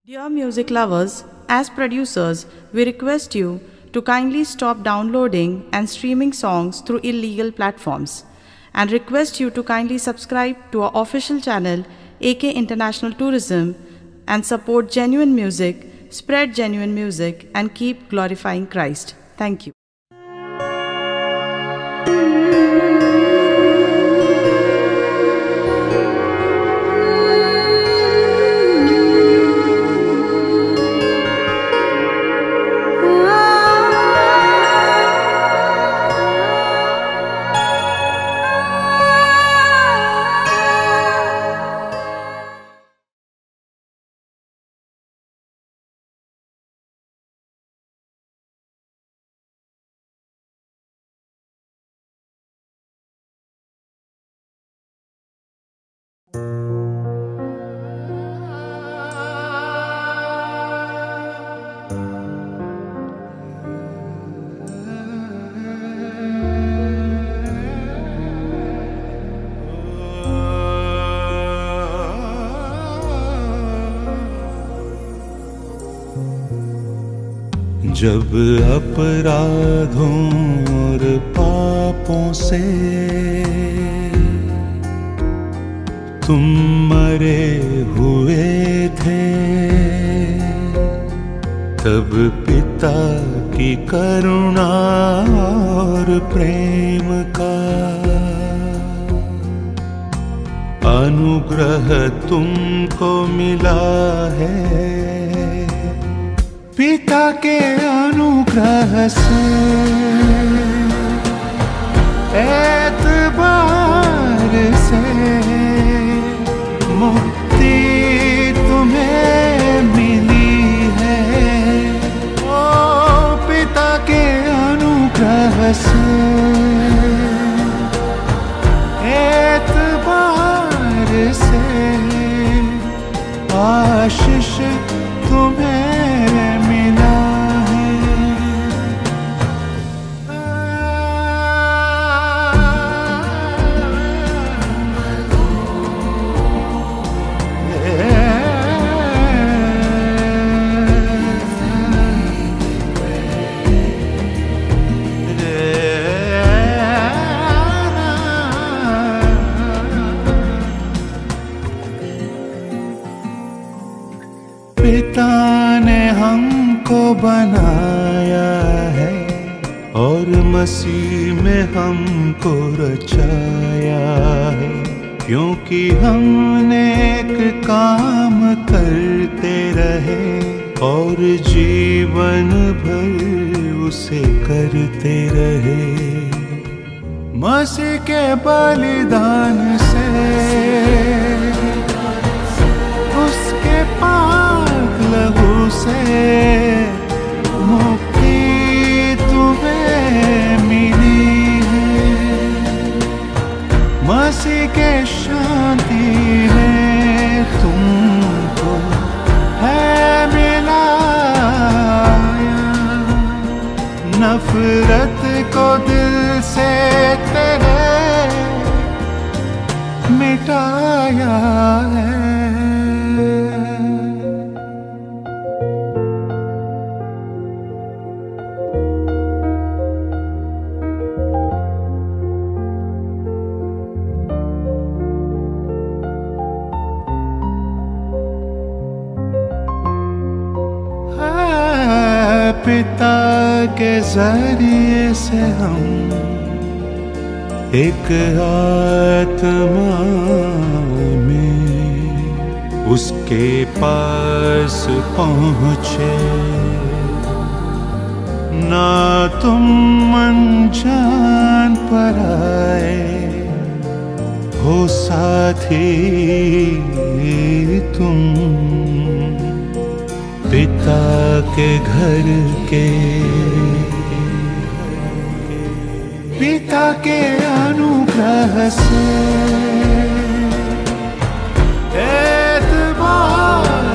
Dear music lovers, as producers, we request you to kindly stop downloading and streaming songs through illegal platforms and request you to kindly subscribe to our official channel AK International Tourism and support genuine music, spread genuine music and keep glorifying Christ. Thank you. जब अपराधों और पापों से तुम मरे हुए थे, तब पिता की करुणा और प्रेम का अनुग्रह तुमको मिला है। पिता के अनुग्रह से एतबार से मुक्ति तुम्हें मिली है। ओ पिता के अनुग्रह से एतबार से आशीष तुम्हें पिता ने हमको बनाया है और मसीह में हमको रचाया है, क्योंकि हम नेक काम करते रहे और जीवन भर उसे करते रहे। मसीह के बलिदान से उसके लहू से मुक्ति तुम्हें मिली है। मसीह के शांति में तुमको है मिलाया, नफरत को दिल से तेरे मिटाया है। पिता के जरिए से हम एक आत्मा में उसके पास पहुँचे। ना तुम अनजान पर आए हो साथी, तुम पिता के घर के, पिता के अनुग्रह से एतबार